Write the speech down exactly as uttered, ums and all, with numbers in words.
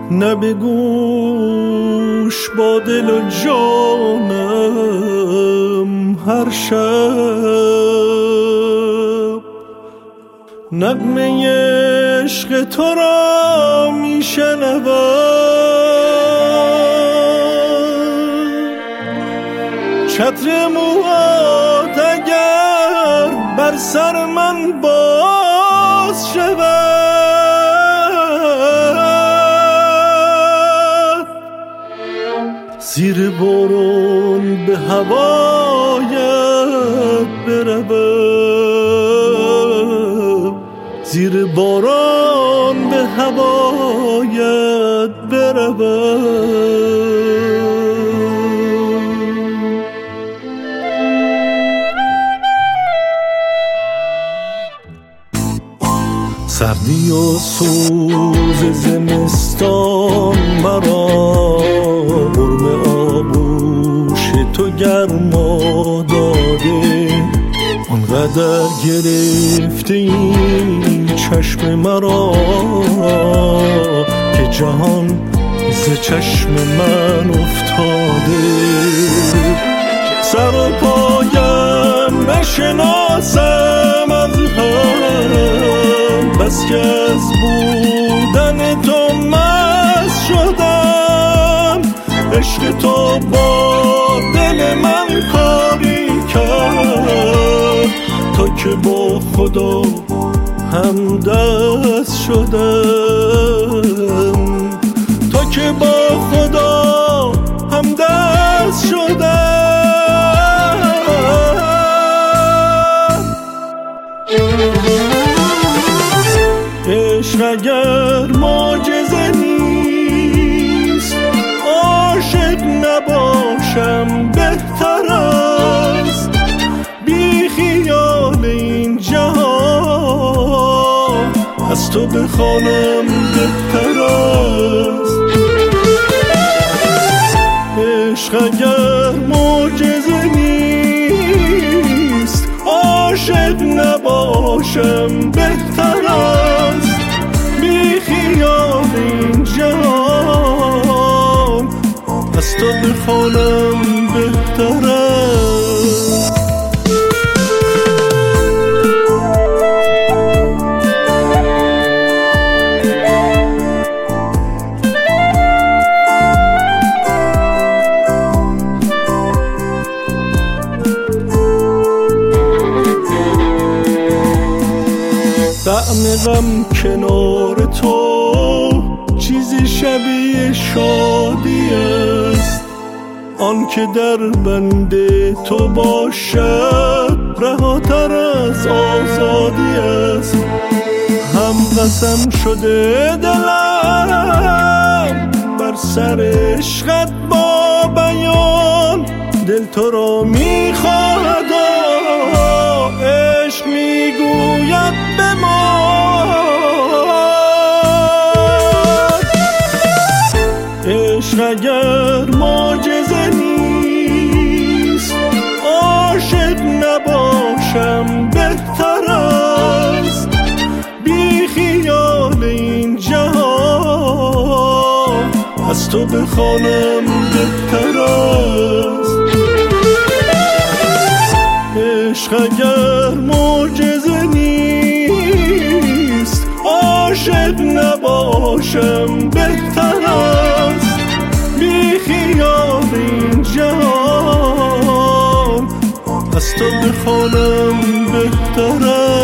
نه به گوش با دل و جانم هر شب نغمه عشق تو را می شنوم. چتر موهات اگر بر سر من باز شود، زیر بارون به هوایت بروم، زیر باران به هوایت بروم. سردی و سوز زمستان مرا قرم آغوش تو گرما داده، آنقدر گرفته این چشم مرا که جهان ز چشم من افتاده. سر و پایم نشناسم از هم، بس که از بودن تو مست شدم. عشق تو با دل من کاری کرد تا که با خدا همدست شدم، تا که با خدا همدست شدم. عشق اگر معجزه نیست، عاشق نباشم بهتر است. بی خیال این جهان از تو بخوانم بهتر است. عشق اگر معجزه نیست، عاشق نباشم بهتر است. بی خیال این جهان از تو بخوانم بهتر است. طعم غم کنار تو چیزی شبیه شادی است. آن که در بند تو باشد رهاتر از آزادی است. هم قسم شده دلم بر سر عشقت با بیان، دل تو را میخواهد و عشق میگوید بمان. عشق اگر معجزه نیست، عاشق نباشم بهتر است. بی خیال این جهان از تو بخوانم بهتر است. عشق اگر معجزه نیست، عاشق نباشم بهتر است. بی خیال این جهان از تو بخوانم بهتر است.